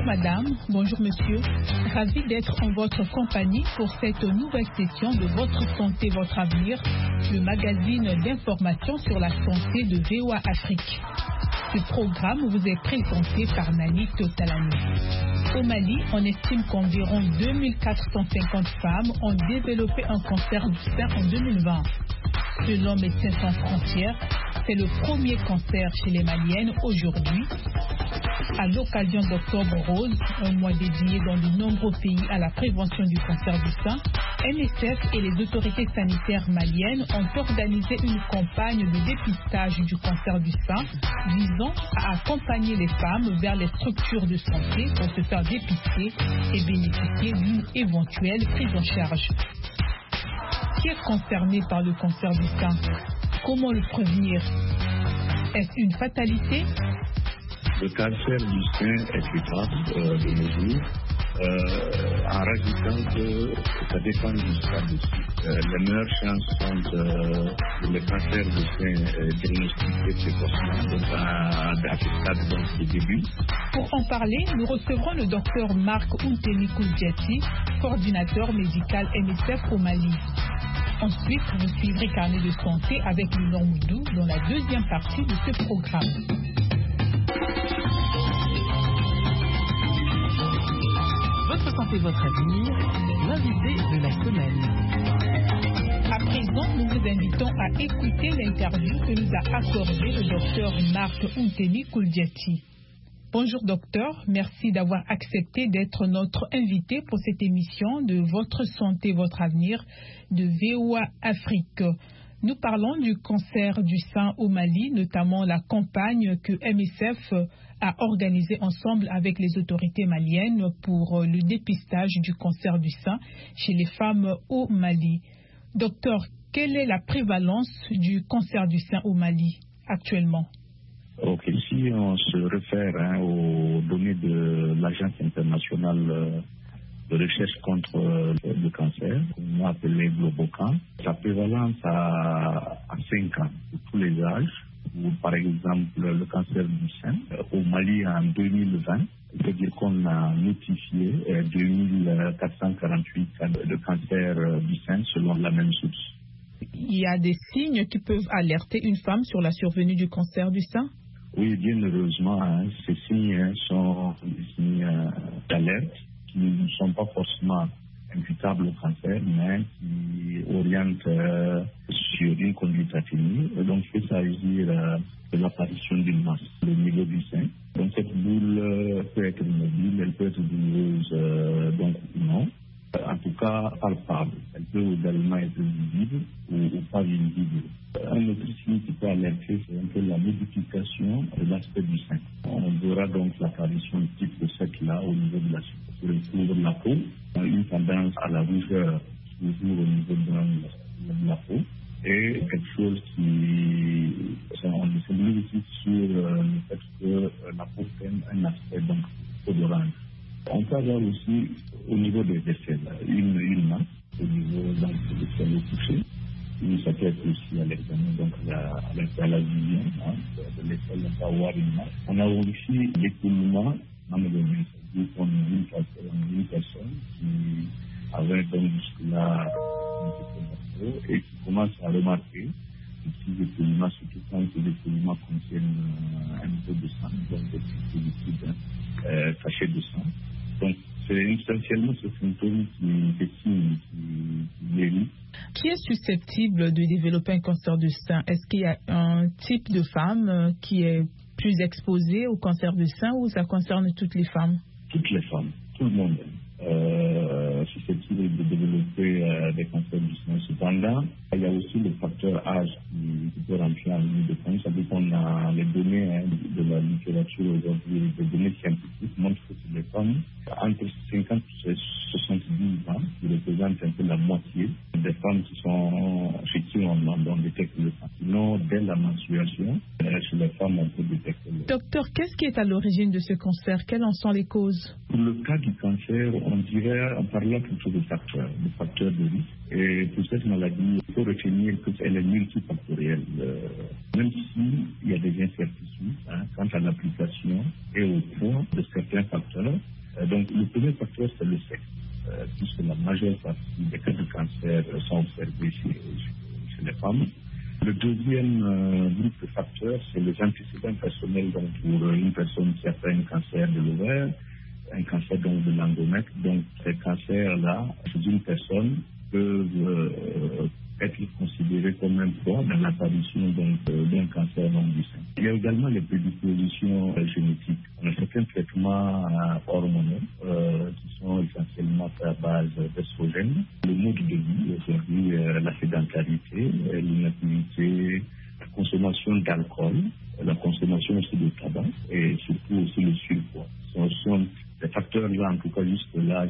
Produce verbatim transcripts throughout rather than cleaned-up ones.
madame, bonjour monsieur. Ravi d'être en votre compagnie pour cette nouvelle session de Votre Santé, Votre Avenir, le magazine d'information sur la santé de V O A Afrique. Ce programme vous est présenté par Nani Totalani. Au Mali, on estime qu'environ deux mille quatre cent cinquante femmes ont développé un cancer du sein en deux mille vingt. Selon Médecins sans frontières, c'est le premier cancer chez les Maliennes aujourd'hui. À l'occasion d'Octobre Rose, un mois dédié dans de nombreux pays à la prévention du cancer du sein, M S F et les autorités sanitaires maliennes ont organisé une campagne de dépistage du cancer du sein visant à accompagner les femmes vers les structures de santé pour se faire dépister et bénéficier d'une éventuelle prise en charge. Qui est concerné par le cancer du sein? Comment le prévenir? Est-ce une fatalité? Le cancer du sein est fatal euh, de nos jours, euh, en rajoutant que ça dépend du stade aussi. Euh, les meilleures chances sont euh, le cancer du sein euh, diagnostiqué précocement, donc à, à ce stade donc, de début. Pour en parler, nous recevrons le docteur Marc Ounteni Kouldiati, coordinateur médical M S F au Mali. Ensuite, vous suivrez Carnet de santé avec le Moudou dans la deuxième partie de ce programme. Votre santé, votre avenir, l'invité de la semaine. À présent, nous vous invitons à écouter l'interview que nous a accordée le docteur Marc Ounteni Kouldiati. Bonjour docteur, merci d'avoir accepté d'être notre invité pour cette émission de Votre santé, votre avenir de V O A Afrique. Nous parlons du cancer du sein au Mali, notamment la campagne que M S F a organisée ensemble avec les autorités maliennes pour le dépistage du cancer du sein chez les femmes au Mali. Docteur, quelle est la prévalence du cancer du sein au Mali actuellement? Ok, ici on se réfère hein, aux données de l'Agence internationale de recherche contre euh, le cancer, qu'on a appelé Globocan. Sa prévalence à, à cinq ans, pour tous les âges, ou par exemple le cancer du sein. Au Mali en deux mille vingt, c'est-à-dire qu'on a notifié euh, deux mille quatre cent quarante-huit cas de cancer euh, du sein selon la même source. Il y a des signes qui peuvent alerter une femme sur la survenue du cancer du sein? Oui, bien heureusement, hein, ces signes hein, sont des signes euh, d'alerte qui ne sont pas forcément imputables au cancer, mais qui orientent euh, sur une conduite à tenir. Et donc, il peut s'agir euh, de l'apparition d'une masse au niveau du sein. Donc, cette boule euh, peut être mobile, elle peut être douloureuse, euh, donc ou non. En tout cas, palpable. Elle peut également être visible ou, ou pas visible. Un autre signe qui peut alerter, c'est un peu la modification de l'aspect du sein. On verra donc l'apparition type de cette-là au niveau de la surface de la peau, une tendance à la rougeur toujours au niveau de la peau, et quelque chose qui, on le sait aussi sur le fait que la peau prenne un aspect donc orange. On peut avoir aussi au niveau des aisselles une, une masse au niveau donc, des aisselles au coucher. Ça peut être aussi à l'examen, donc à la, à la vision hein, de l'aisselle, on peut avoir une masse. On a aussi l'écoulement dans le domaine. C'est-à-dire qu'on a une personne, une personne qui avait donc jusque-là un petit peu et qui commence à remarquer que ces écoulements, surtout quand les écoulements contiennent un peu de sang, donc des petits liquides euh, cachés de sang. Donc, c'est essentiellement ce symptôme qui dessine, qui guérit. Qui est susceptible de développer un cancer du sein? Est-ce qu'il y a un type de femme qui est plus exposée au cancer du sein ou ça concerne toutes les femmes? Toutes les femmes, tout le monde euh, susceptible de développer euh, des cancers du sein. Cependant, il y a aussi le facteur âge qui, qui peut rentrer en ligne de compte. Ça veut dire qu'on a les données hein, de la littérature aujourd'hui, les données scientifiques montrent que c'est les femmes entre cinquante et soixante-dix ans qui représentent un peu la moitié des femmes qui sont chez qui on, on détecte le cancer. Sinon, dès la menstruation, chez les femmes, on peut détecter le cancer. Docteur, qu'est-ce qui est à l'origine de ce cancer? Quelles en sont les causes? Pour le cas du cancer, on dirait, on parle plutôt de facteurs, de facteurs de risque. Et pour cette maladie, il faut retenir qu'elle est multifactorielle. Euh, même s'il y a des incertitudes hein, quant à l'application et au poids de certains facteurs, Donc, le premier facteur, c'est le sexe, euh, puisque la majeure partie des cas de cancer sont observés chez, chez les femmes. Le deuxième euh, groupe de facteurs, c'est les antécédents personnels. Donc, pour une personne qui a fait un cancer de l'ovaire, un cancer donc de l'endomètre, donc ces cancers-là, chez une personne, peuvent euh, être considérés comme un poids dans l'apparition d'un cancer donc, du sein. Il y a également les prédispositions euh, génétiques. On a certains traitements euh, hormonaux euh, qui sont essentiellement à base d'estrogènes. Le mode de vie, aujourd'hui, euh, la sédentarité, euh, l'inactivité, la consommation d'alcool, la consommation aussi de tabac et surtout aussi le surpoids. Ce sont des facteurs-là, en tout cas juste là,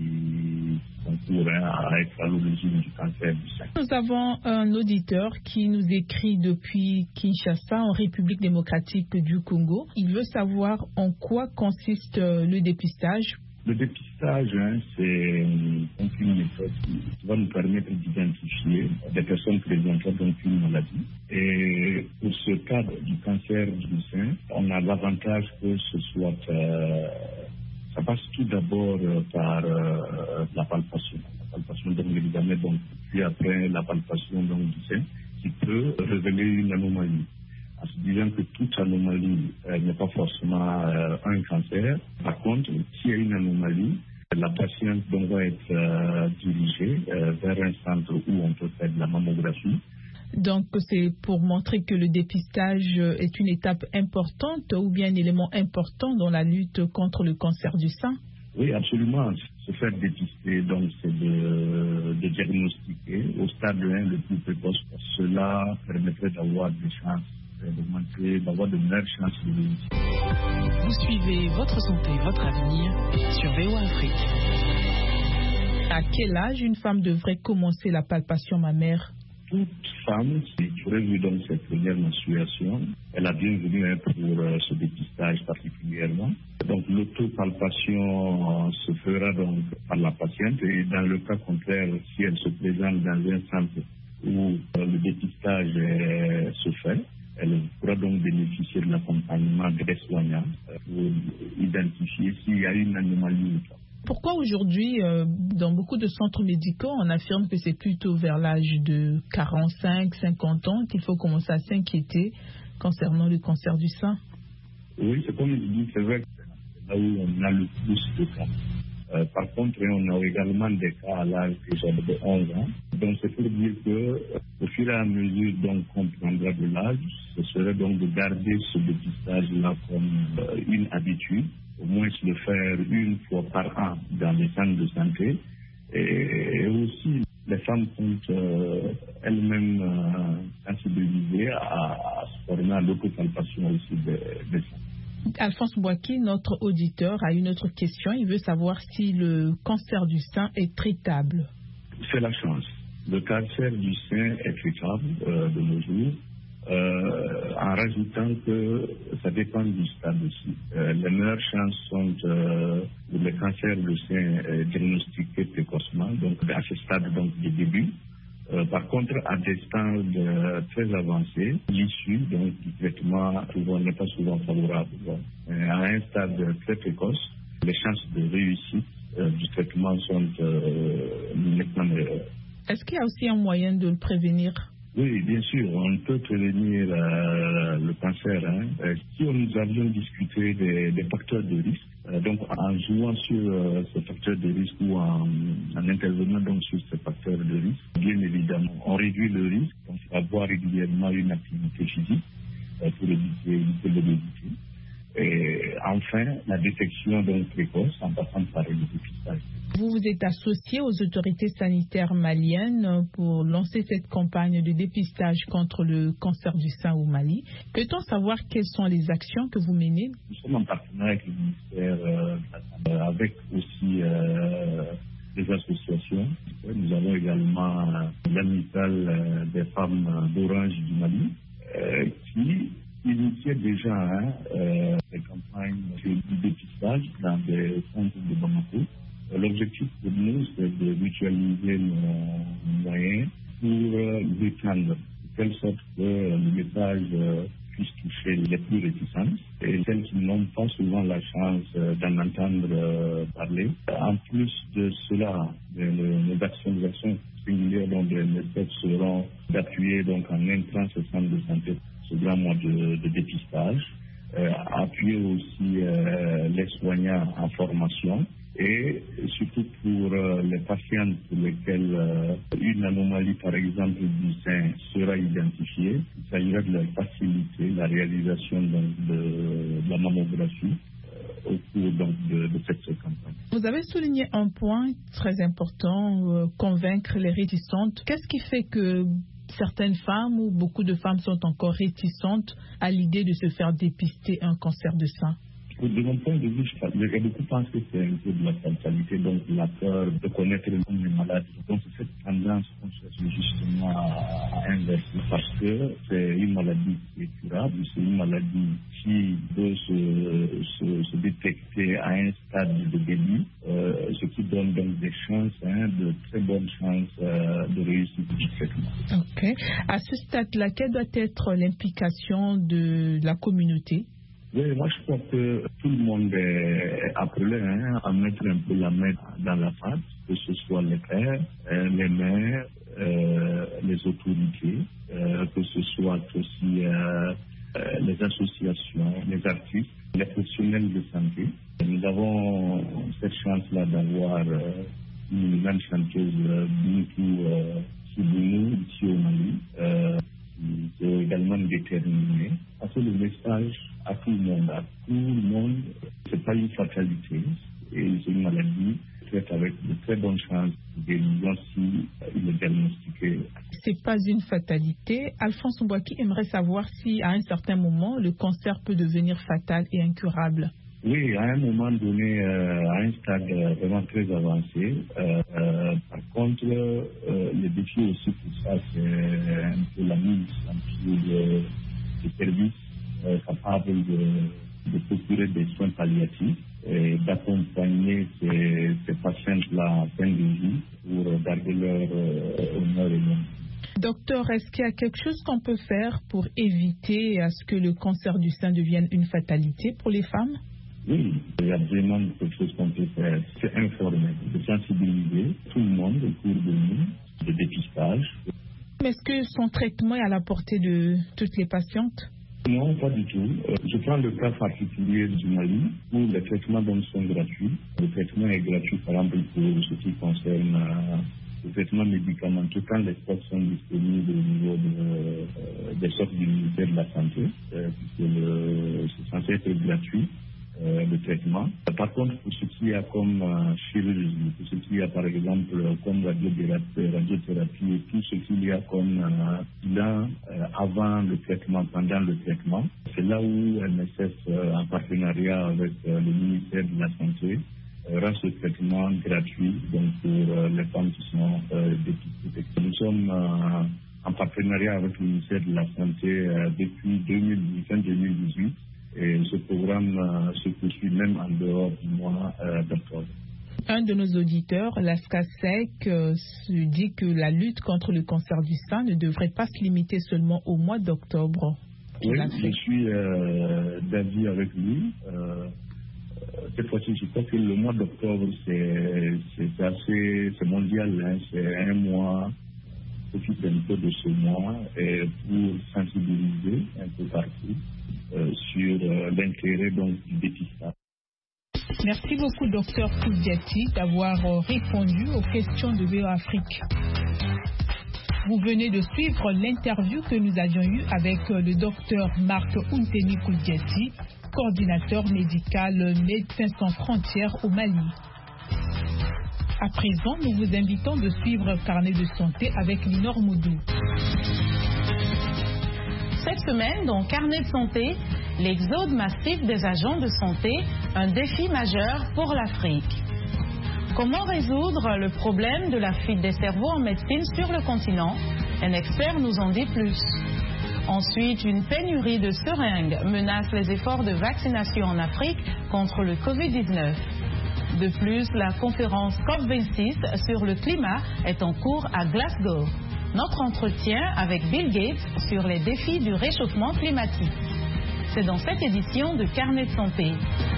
qui concourent à être à l'origine du cancer du sein. Nous avons un auditeur qui nous écrit depuis Kinshasa, en République démocratique du Congo. Il veut savoir en quoi consiste le dépistage. Le dépistage, hein, c'est une méthode qui va nous permettre d'identifier des personnes présentant donc une maladie. Et pour ce cas du cancer du sein, on a l'avantage que ce soit... Euh, ça passe tout d'abord par euh, la palpation. La palpation donc l'examen, donc, puis après la palpation donc, du sein, qui peut révéler une anomalie. En se disant que toute anomalie euh, n'est pas forcément euh, un cancer. Par contre, s'il y a une anomalie, la patiente donc, va être euh, dirigée euh, vers un centre où on peut faire de la mammographie. Donc, c'est pour montrer que le dépistage est une étape importante ou bien un élément important dans la lutte contre le cancer du sein? Oui, absolument. Se faire dépister, donc, c'est de, de diagnostiquer au stade un le plus précoce. Cela permettrait d'avoir des chances, d'augmenter, d'avoir de meilleures chances de réussir. Vous suivez Votre Santé, Votre Avenir sur V O A Afrique. À quel âge une femme devrait commencer la palpation mammaire? Toute femme qui aurait vu donc cette première menstruation, elle a bienvenue hein, pour euh, ce dépistage particulièrement. Donc l'autopalpation euh, se fera donc par la patiente et dans le cas contraire, si elle se présente dans un centre où euh, le dépistage euh, se fait, elle pourra donc bénéficier de l'accompagnement des soignants euh, pour identifier s'il y a une anomalie ou pas. Pourquoi aujourd'hui, euh, dans beaucoup de centres médicaux, on affirme que c'est plutôt vers l'âge de quarante-cinq, cinquante ans qu'il faut commencer à s'inquiéter concernant le cancer du sein? Oui, c'est comme je dis, c'est vrai que c'est là où on a le plus de cas. Euh, par contre, on a également des cas à l'âge déjà de onze ans. Donc, c'est pour dire que au fur et à mesure donc, qu'on prendra de l'âge, ce serait donc de garder ce dépistage-là comme euh, une habitude, au moins le faire une fois par an dans les centres de santé. Et aussi, les femmes sont euh, elles-mêmes euh, sensibilisées à, à se former à l'autopalpation aussi des, des seins. Alphonse Bouaki, notre auditeur, a une autre question. Il veut savoir si le cancer du sein est traitable. C'est la chance. Le cancer du sein est traitable euh, de nos jours, euh, en rajoutant que ça dépend du stade aussi. Euh, les meilleures chances sont euh, pour les cancers du sein euh, diagnostiqués précocement, donc à ce stade donc, du début. Euh, par contre, à des stades euh, très avancés, l'issue donc, du traitement souvent, n'est pas souvent favorable. Donc, euh, à un stade très précoce, les chances de réussite euh, du traitement sont euh, nettement meilleures. Est-ce qu'il y a aussi un moyen de le prévenir? Oui, bien sûr, on peut prévenir euh, le cancer. Hein. Euh, si nous avions discuté des, des facteurs de risque, euh, donc en jouant sur euh, ces facteurs de risque ou en, en intervenant donc sur ces facteurs de risque, bien évidemment, on réduit le risque, donc avoir régulièrement une activité physique euh, pour éviter, éviter l'obésité. Et enfin, la détection donc précoce en passant par le dépistage. Vous vous êtes associé aux autorités sanitaires maliennes pour lancer cette campagne de dépistage contre le cancer du sein au Mali. Peut-on savoir quelles sont les actions que vous menez? Nous sommes en partenariat avec le ministère euh, de la Santé, avec aussi euh, des associations. Nous avons également euh, l'amicale euh, des femmes d'Orange du Mali euh, qui initiait déjà hein, euh, des campagnes de dépistage dans des centres de Bamako. L'objectif pour nous, c'est de mutualiser nos moyens pour euh, l'étendre, de telle sorte que le message euh, puisse toucher les plus réticentes et celles qui n'ont pas souvent la chance d'en entendre parler. En plus de cela, les actions, les actions singulières dont les M S F seront d'appuyer donc en intrant ce centre de santé, ce grand mois de, de dépistage, euh, appuyer aussi euh, les soignants en formation. Et surtout pour euh, les patients pour lesquels euh, une anomalie, par exemple, du sein sera identifiée, il s'agira de leur faciliter la réalisation donc, de, de la mammographie euh, au cours donc, de, de cette campagne. Vous avez souligné un point très important, euh, convaincre les réticentes. Qu'est-ce qui fait que certaines femmes ou beaucoup de femmes sont encore réticentes à l'idée de se faire dépister un cancer de sein? De mon point de vue, j'ai beaucoup pensé que c'est un peu de la fatalité, donc la peur de connaître le nom des maladies. Donc c'est cette tendance qu'on cherche justement à inverser parce que c'est une maladie qui est curable, c'est une maladie qui peut se, se, se détecter à un stade de début, euh, ce qui donne donc des chances, hein, de très bonnes chances euh, de réussite du traitement. Ok. À ce stade-là, quelle doit être l'implication de la communauté? Oui, moi je crois que tout le monde est appelé hein, à mettre un peu la main dans la pâte, que ce soit les pères, euh, les mères, euh, les autorités, euh, que ce soit aussi euh, euh, les associations, les artistes, les professionnels de santé. Nous avons cette chance-là d'avoir euh, une grande chanteuse, euh, Bintou euh, Sibounou, ici au Mali, euh, qui est également déterminée. Parce que le message à tout le monde, à tout le monde, c'est pas une fatalité, et c'est une maladie faite avec de très bonnes chances de guérison si il est diagnostiqué. C'est pas une fatalité. Alphonse Mbouaki aimerait savoir si, à un certain moment, le cancer peut devenir fatal et incurable. Oui, à un moment donné, euh, à un stade vraiment très avancé. Euh, euh, par contre, euh, le défi aussi pour ça, c'est un peu la mise en pied de, de services euh, capables de, de procurer des soins palliatifs et d'accompagner ces, ces patients-là en fin de vie pour garder leur euh, honneur et nom. Docteur, est-ce qu'il y a quelque chose qu'on peut faire pour éviter à ce que le cancer du sein devienne une fatalité pour les femmes? Oui, il y a vraiment quelque chose qu'on peut faire. C'est informer, de sensibiliser tout le monde autour de nous, de dépistage. Mais est-ce que son traitement est à la portée de toutes les patientes? Non, pas du tout. Je prends le cas particulier du Mali où les traitements donc sont gratuits. Le traitement est gratuit, par exemple, pour ce qui concerne euh, le traitement médicamenteux quand les stocks sont disponibles au niveau de, euh, des stocks du ministère de la Santé, euh, puisque le, c'est censé être gratuit. Euh, le traitement. Par contre, pour ce qui est comme euh, chirurgie, pour ce qui est par exemple comme radiothérapie, radiothérapie et tout ce qu'il y a comme euh, bilan euh, avant le traitement, pendant le traitement, c'est là où M S F, euh, en partenariat avec euh, le ministère de la Santé, euh, rend ce traitement gratuit donc pour euh, les femmes qui sont euh, dépistées. Nous sommes euh, en partenariat avec le ministère de la Santé euh, depuis deux mille dix-huit. Et ce programme euh, se poursuit même en dehors du mois euh, d'octobre. Un de nos auditeurs, Laskasek, euh, se dit que la lutte contre le cancer du sein ne devrait pas se limiter seulement au mois d'octobre. Oui, je suis euh, d'avis avec lui. Euh, cette fois-ci, je crois que le mois d'octobre, c'est, c'est assez c'est mondial. Hein, c'est un mois, profite un peu de ce mois et pour sensibiliser un peu partout. Euh, sur euh, l'intérêt donc, du dépistage. Merci beaucoup, docteur Koudiati, d'avoir euh, répondu aux questions de V O A Afrique. Vous venez de suivre l'interview que nous avions eue avec euh, le docteur Marc Ounteni Koudiati, coordinateur médical Médecins sans frontières au Mali. À présent, nous vous invitons de suivre Carnet de santé avec Linor Moudou. Cette semaine, dans Carnet de santé, l'exode massif des agents de santé, un défi majeur pour l'Afrique. Comment résoudre le problème de la fuite des cerveaux en médecine sur le continent? Un expert nous en dit plus. Ensuite, une pénurie de seringues menace les efforts de vaccination en Afrique contre le covid dix-neuf. De plus, la conférence COP vingt-six sur le climat est en cours à Glasgow. notre entretien avec Bill Gates sur les défis du réchauffement climatique. C'est dans cette édition de Carnet de santé.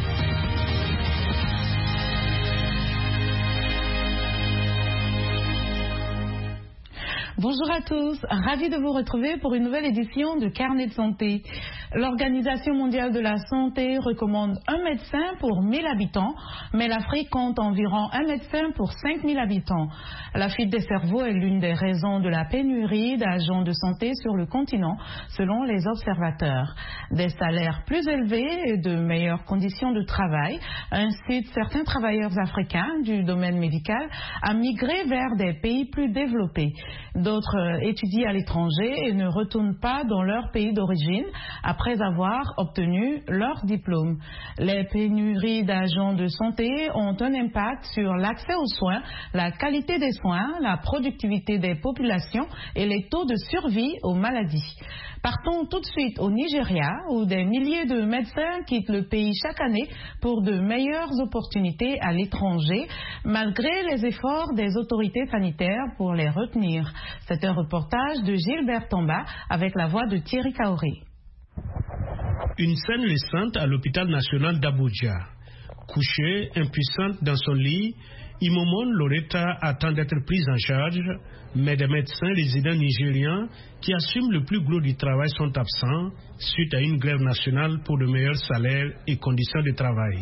Bonjour à tous, ravi de vous retrouver pour une nouvelle édition de Carnet de santé. L'Organisation mondiale de la santé recommande un médecin pour mille habitants, mais l'Afrique compte environ un médecin pour cinq mille habitants. La fuite des cerveaux est l'une des raisons de la pénurie d'agents de santé sur le continent, selon les observateurs. Des salaires plus élevés et de meilleures conditions de travail incitent certains travailleurs africains du domaine médical à migrer vers des pays plus développés. D'autres étudient à l'étranger et ne retournent pas dans leur pays d'origine après avoir obtenu leur diplôme. Les pénuries d'agents de santé ont un impact sur l'accès aux soins, la qualité des soins, la productivité des populations et les taux de survie aux maladies. Partons tout de suite au Nigeria, où des milliers de médecins quittent le pays chaque année pour de meilleures opportunités à l'étranger, malgré les efforts des autorités sanitaires pour les retenir. C'est un reportage de Gilbert Tamba avec la voix de Thierry Kaoré. Une scène naissante à l'hôpital national d'Abuja. Couchée, impuissante dans son lit, Imomon Loretta attend d'être prise en charge, mais des médecins résidents nigérians qui assument le plus gros du travail sont absents suite à une grève nationale pour de meilleurs salaires et conditions de travail.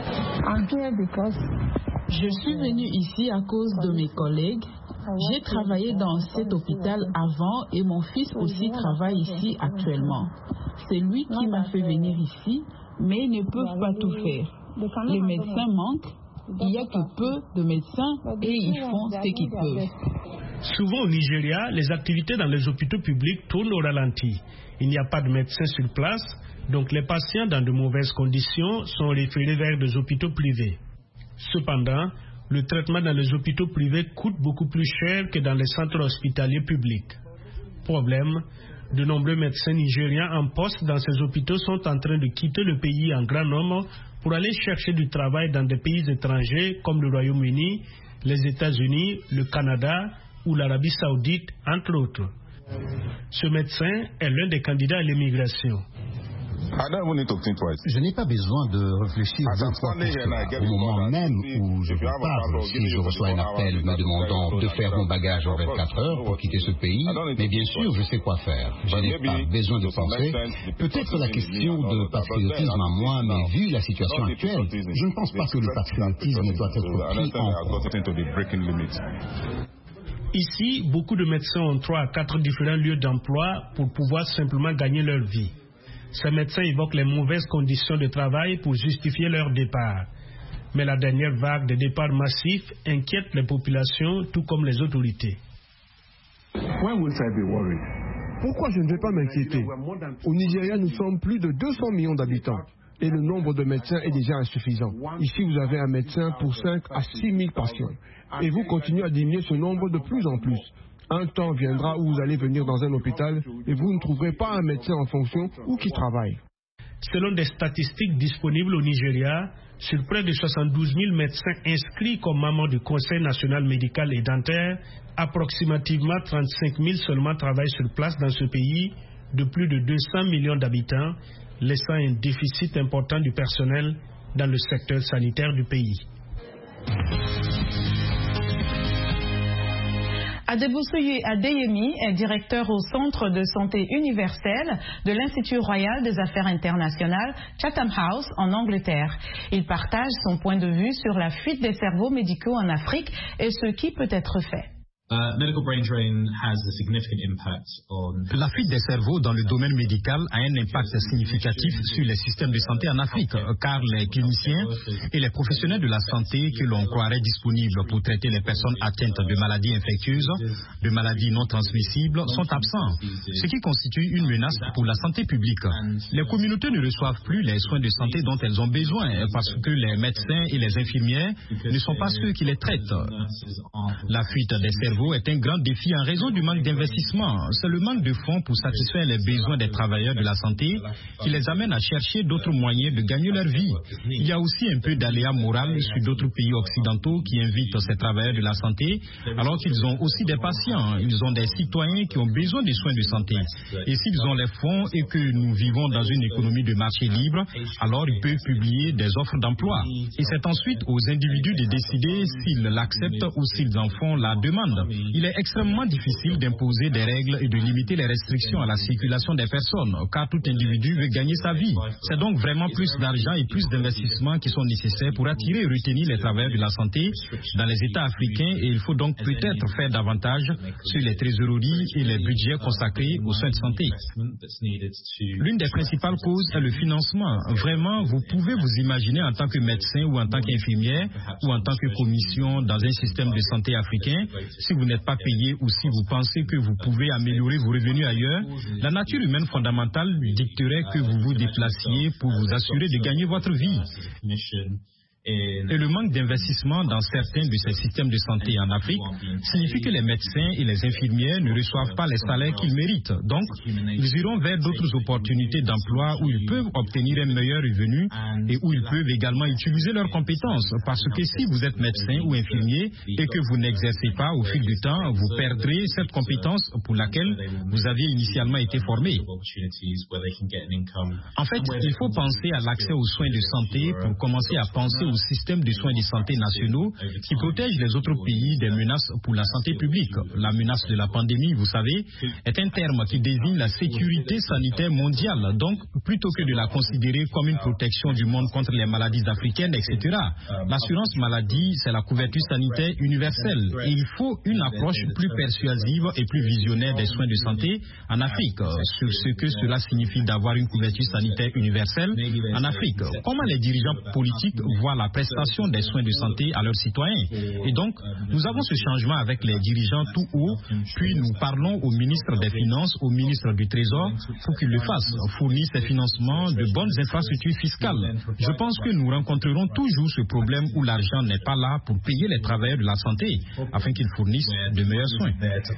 Je suis venu ici à cause de mes collègues. J'ai travaillé dans cet hôpital avant et mon fils aussi travaille ici actuellement. C'est lui qui m'a fait venir ici, mais ils ne peuvent pas tout faire. Les médecins manquent. Il n'y a que peu de médecins et ils font ce qu'ils peuvent. Souvent au Nigeria, les activités dans les hôpitaux publics tournent au ralenti. Il n'y a pas de médecins sur place, donc les patients dans de mauvaises conditions sont référés vers des hôpitaux privés. Cependant, le traitement dans les hôpitaux privés coûte beaucoup plus cher que dans les centres hospitaliers publics. Problème, de nombreux médecins nigériens en poste dans ces hôpitaux sont en train de quitter le pays en grand nombre pour aller chercher du travail dans des pays étrangers comme le Royaume-Uni, les États-Unis, le Canada ou l'Arabie Saoudite, entre autres. Ce médecin est l'un des candidats à l'immigration. Je n'ai pas besoin de réfléchir vingt fois pour cela. Au moment même où je vous parle, si je reçois un appel me demandant de faire mon bagage en vingt-quatre heures pour quitter ce pays, mais bien sûr, je sais quoi faire. Je n'ai pas besoin de penser. Peut-être la question de patriotisme à moi, mais vu la situation actuelle, je ne pense pas que le patriotisme doit être pris en compte. Ici, beaucoup de médecins ont trois à quatre différents lieux d'emploi pour pouvoir simplement gagner leur vie. Ces médecins évoquent les mauvaises conditions de travail pour justifier leur départ. Mais la dernière vague de départs massifs inquiète les populations, tout comme les autorités. Pourquoi je ne vais pas m'inquiéter? Au Nigeria, nous sommes plus de deux cents millions d'habitants et le nombre de médecins est déjà insuffisant. Ici, vous avez un médecin pour cinq à six mille patients et vous continuez à diminuer ce nombre de plus en plus. Un temps viendra où vous allez venir dans un hôpital et vous ne trouverez pas un médecin en fonction ou qui travaille. Selon des statistiques disponibles au Nigeria, sur près de soixante-douze mille médecins inscrits comme membres du Conseil national médical et dentaire, approximativement trente-cinq mille seulement travaillent sur place dans ce pays de plus de deux cents millions d'habitants, laissant un déficit important du personnel dans le secteur sanitaire du pays. Adebosoye Adeyemi est directeur au Centre de santé universel de l'Institut royal des affaires internationales Chatham House en Angleterre. Il partage son point de vue sur la fuite des cerveaux médicaux en Afrique et ce qui peut être fait. La fuite des cerveaux dans le domaine médical a un impact significatif sur les systèmes de santé en Afrique, car les cliniciens et les professionnels de la santé que l'on croirait disponibles pour traiter les personnes atteintes de maladies infectieuses, de maladies non transmissibles, sont absents, ce qui constitue une menace pour la santé publique. Les communautés ne reçoivent plus les soins de santé dont elles ont besoin parce que les médecins et les infirmières ne sont pas ceux qui les traitent. La fuite des cerveaux cerveau est un grand défi en raison du manque d'investissement. C'est le manque de fonds pour satisfaire les besoins des travailleurs de la santé qui les amène à chercher d'autres moyens de gagner leur vie. Il y a aussi un peu d'aléa moral sur d'autres pays occidentaux qui invitent ces travailleurs de la santé, alors qu'ils ont aussi des patients. Ils ont des citoyens qui ont besoin de soins de santé. Et s'ils ont les fonds et que nous vivons dans une économie de marché libre, alors ils peuvent publier des offres d'emploi. Et c'est ensuite aux individus de décider s'ils l'acceptent ou s'ils en font la demande. Il est extrêmement difficile d'imposer des règles et de limiter les restrictions à la circulation des personnes, car tout individu veut gagner sa vie. C'est donc vraiment plus d'argent et plus d'investissements qui sont nécessaires pour attirer et retenir les travailleurs de la santé dans les États africains, et il faut donc peut-être faire davantage sur les trésoreries et les budgets consacrés aux soins de santé. L'une des principales causes est le financement. Vraiment, vous pouvez vous imaginer en tant que médecin ou en tant qu'infirmière ou en tant que commission dans un système de santé africain, si vous n'êtes pas payé ou si vous pensez que vous pouvez améliorer vos revenus ailleurs, la nature humaine fondamentale dicterait que vous vous déplaciez pour vous assurer de gagner votre vie. Et le manque d'investissement dans certains de ces systèmes de santé en Afrique signifie que les médecins et les infirmières ne reçoivent pas les salaires qu'ils méritent. Donc, ils iront vers d'autres opportunités d'emploi où ils peuvent obtenir un meilleur revenu et où ils peuvent également utiliser leurs compétences. Parce que si vous êtes médecin ou infirmier et que vous n'exercez pas au fil du temps, vous perdrez cette compétence pour laquelle vous aviez initialement été formé. En fait, il faut penser à l'accès aux soins de santé pour commencer à penser au système de soins de santé nationaux qui protège les autres pays des menaces pour la santé publique. La menace de la pandémie, vous savez, est un terme qui désigne la sécurité sanitaire mondiale. Donc, plutôt que de la considérer comme une protection du monde contre les maladies africaines, et cetera, l'assurance maladie, c'est la couverture sanitaire universelle. Et il faut une approche plus persuasive et plus visionnaire des soins de santé en Afrique, sur ce que cela signifie d'avoir une couverture sanitaire universelle en Afrique. Comment les dirigeants politiques voient la prestation des soins de santé à leurs citoyens. Et donc, nous avons ce changement avec les dirigeants tout haut, puis nous parlons au ministre des Finances, au ministre du Trésor, pour qu'ils le fassent, fournir ces financements de bonnes infrastructures fiscales. Je pense que nous rencontrerons toujours ce problème où l'argent n'est pas là pour payer les travailleurs de la santé, afin qu'ils fournissent de meilleurs soins.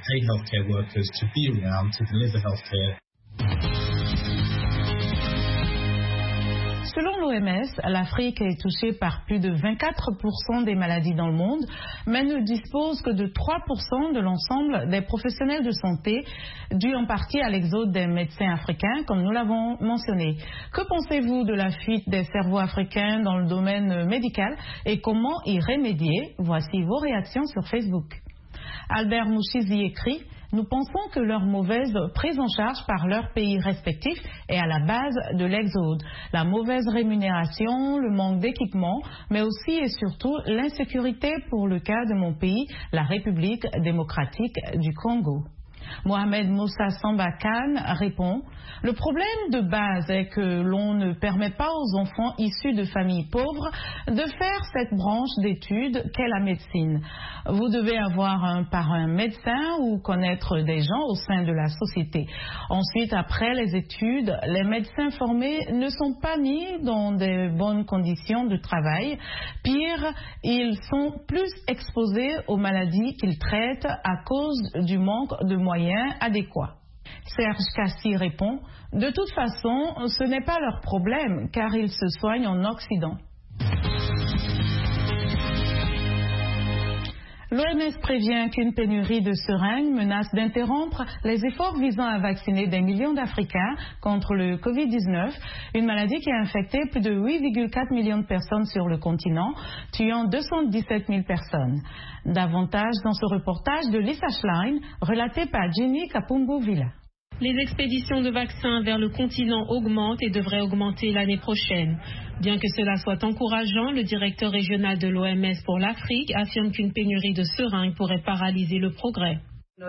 Selon l'O M S, l'Afrique est touchée par plus de vingt-quatre pour cent des maladies dans le monde, mais ne dispose que de trois pour cent de l'ensemble des professionnels de santé, dû en partie à l'exode des médecins africains, comme nous l'avons mentionné. Que pensez-vous de la fuite des cerveaux africains dans le domaine médical et comment y remédier? Voici vos réactions sur Facebook. Albert Mouchizi écrit: nous pensons que leur mauvaise prise en charge par leurs pays respectifs est à la base de l'exode. La mauvaise rémunération, le manque d'équipement, mais aussi et surtout l'insécurité pour le cas de mon pays, la République démocratique du Congo. Mohamed Moussa Sambakan répond: le problème de base est que l'on ne permet pas aux enfants issus de familles pauvres de faire cette branche d'études qu'est la médecine. Vous devez avoir un parrain médecin ou connaître des gens au sein de la société. Ensuite, après les études, les médecins formés ne sont pas mis dans de bonnes conditions de travail. Pire, ils sont plus exposés aux maladies qu'ils traitent à cause du manque de moyens adéquats. Serge Kassi répond: de toute façon, ce n'est pas leur problème car ils se soignent en Occident. L'O M S prévient qu'une pénurie de seringues menace d'interrompre les efforts visant à vacciner des millions d'Africains contre le covid dix-neuf, une maladie qui a infecté plus de huit virgule quatre millions de personnes sur le continent, tuant deux cent dix-sept mille personnes. Davantage dans ce reportage de Lisa Schlein, relaté par Jenny Kapumbu-Villa. Les expéditions de vaccins vers le continent augmentent et devraient augmenter l'année prochaine. Bien que cela soit encourageant, le directeur régional de l'O M S pour l'Afrique affirme qu'une pénurie de seringues pourrait paralyser le progrès. Je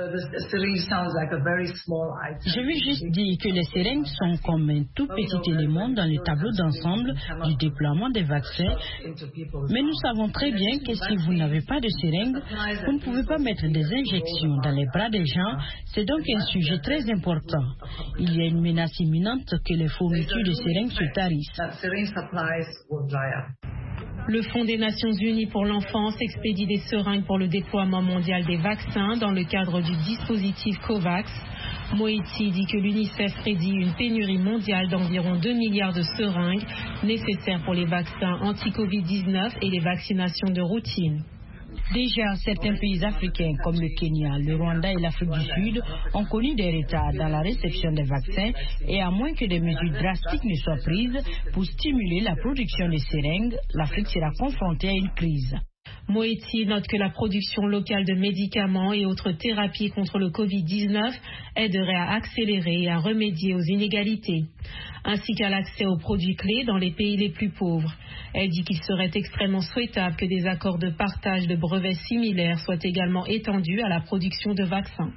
veux juste dire que les seringues sont comme un tout petit élément dans le tableau d'ensemble du déploiement des vaccins. Mais nous savons très bien que si vous n'avez pas de seringues, vous ne pouvez pas mettre des injections dans les bras des gens. C'est donc un sujet très important. Il y a une menace imminente que les fournitures de seringues se tarissent. Le Fonds des Nations Unies pour l'enfance expédie des seringues pour le déploiement mondial des vaccins dans le cadre du dispositif COVAX. Moeti dit que l'UNICEF prédit une pénurie mondiale d'environ deux milliards de seringues nécessaires pour les vaccins anti-covid dix-neuf et les vaccinations de routine. Déjà, certains pays africains comme le Kenya, le Rwanda et l'Afrique du Sud ont connu des retards dans la réception des vaccins et à moins que des mesures drastiques ne soient prises pour stimuler la production de seringues, l'Afrique sera confrontée à une crise. Moeti note que la production locale de médicaments et autres thérapies contre le covid dix-neuf aiderait à accélérer et à remédier aux inégalités, ainsi qu'à l'accès aux produits clés dans les pays les plus pauvres. Elle dit qu'il serait extrêmement souhaitable que des accords de partage de brevets similaires soient également étendus à la production de vaccins.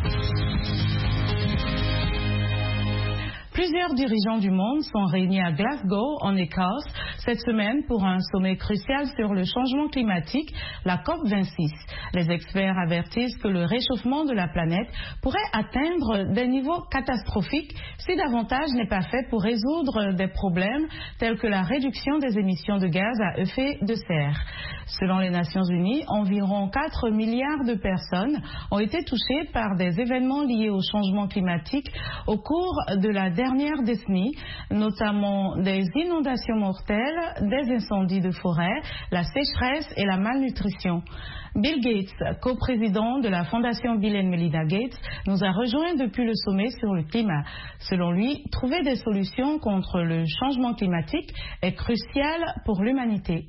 Plusieurs dirigeants du monde sont réunis à Glasgow, en Écosse, cette semaine pour un sommet crucial sur le changement climatique, la COP vingt-six. Les experts avertissent que le réchauffement de la planète pourrait atteindre des niveaux catastrophiques si davantage n'est pas fait pour résoudre des problèmes tels que la réduction des émissions de gaz à effet de serre. Selon les Nations Unies, environ quatre milliards de personnes ont été touchées par des événements liés au changement climatique au cours de la dernière décennie, notamment des inondations mortelles, des incendies de forêt, la sécheresse et la malnutrition. Bill Gates, coprésident de la fondation Bill and Melinda Gates, nous a rejoints depuis le sommet sur le climat. Selon lui, trouver des solutions contre le changement climatique est crucial pour l'humanité.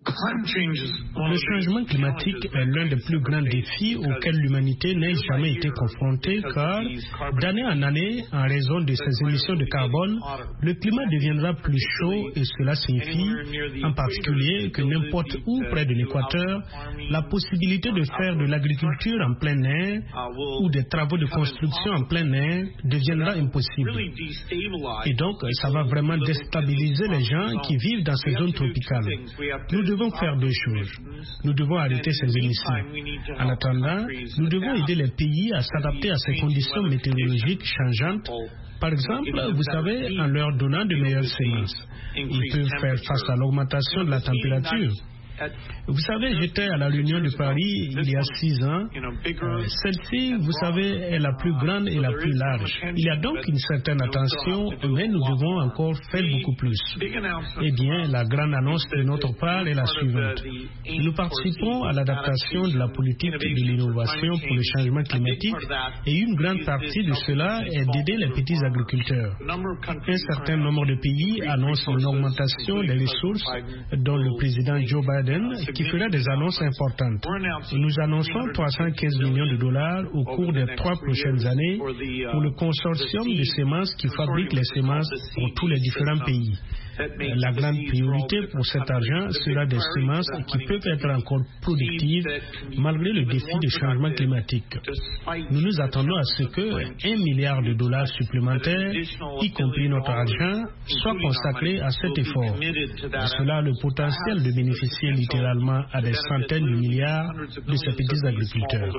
Le changement climatique est l'un des plus grands défis auxquels l'humanité n'ait jamais été confrontée car, d'année en année, en raison de ses émissions de carbone, le climat deviendra plus chaud et cela signifie, en particulier, que n'importe où près de l'équateur, la possibilité de faire de l'agriculture en plein air ou des travaux de construction en plein air deviendra impossible. Et donc, ça va vraiment déstabiliser les gens qui vivent dans ces zones tropicales. Nous Nous devons faire deux choses. Nous devons arrêter ces émissions. En attendant, nous devons aider les pays à s'adapter à ces conditions météorologiques changeantes. Par exemple, vous savez, en leur donnant de meilleures semences. Ils peuvent faire face à l'augmentation de la température. Vous savez, j'étais à la réunion de Paris il y a six ans. Euh, Celle-ci, vous savez, est la plus grande et la plus large. Il y a donc une certaine attention, mais nous devons encore faire beaucoup plus. Eh bien, la grande annonce de notre part est la suivante. Nous participons à l'adaptation de la politique de l'innovation pour le changement climatique et une grande partie de cela est d'aider les petits agriculteurs. Un certain nombre de pays annoncent une augmentation des ressources dont le président Joe Biden qui fera des annonces importantes. Nous annonçons trois cent quinze millions de dollars au cours des trois prochaines années pour le consortium de semences qui fabrique les semences pour tous les différents pays. La grande priorité pour cet argent sera des semences qui peuvent être encore productives malgré le défi du changement climatique. Nous nous attendons à ce que un milliard de dollars supplémentaires, y compris notre argent, soient consacrés à cet effort. Cela a le potentiel de bénéficier littéralement à des centaines de milliards de ces petits agriculteurs.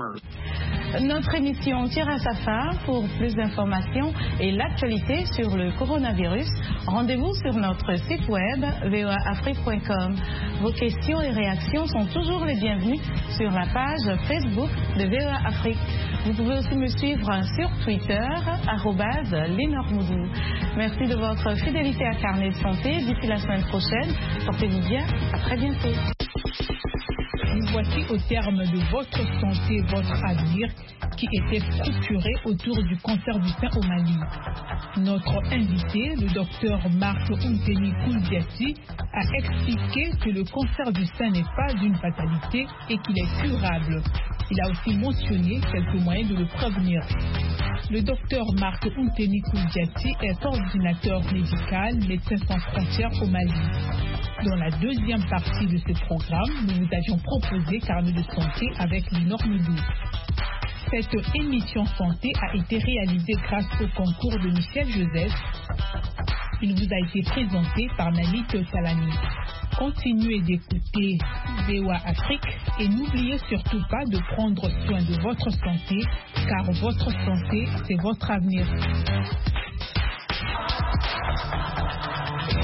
Notre émission tire à sa fin. Pour plus d'informations et l'actualité sur le coronavirus, rendez-vous sur notre site web v o a afrique point com. Vos questions et réactions sont toujours les bienvenues sur la page Facebook de V O A Afrique. Vous pouvez aussi me suivre sur Twitter, arobase Lénormoudou. Merci de votre fidélité à Carnet de Santé. D'ici la semaine prochaine, portez-vous bien. À très bientôt. Nous voici au terme de Votre santé, votre avenir, qui était structuré autour du cancer du sein au Mali. Notre invité, le docteur Marc Ounteni Kouldiati, a expliqué que le cancer du sein n'est pas une fatalité et qu'il est curable. Il a aussi mentionné quelques moyens de le prévenir. Le docteur Marc Ounteni Kouldiati est coordinateur médical Médecins sans frontières au Mali. Dans la deuxième partie de ce programme, nous vous avions proposé Carnet de santé avec Lénormoudou. Cette émission santé a été réalisée grâce au concours de Michel Joseph. Il vous a été présenté par Nali Teosalani. Continuez d'écouter V O A Afrique et n'oubliez surtout pas de prendre soin de votre santé, car votre santé, c'est votre avenir.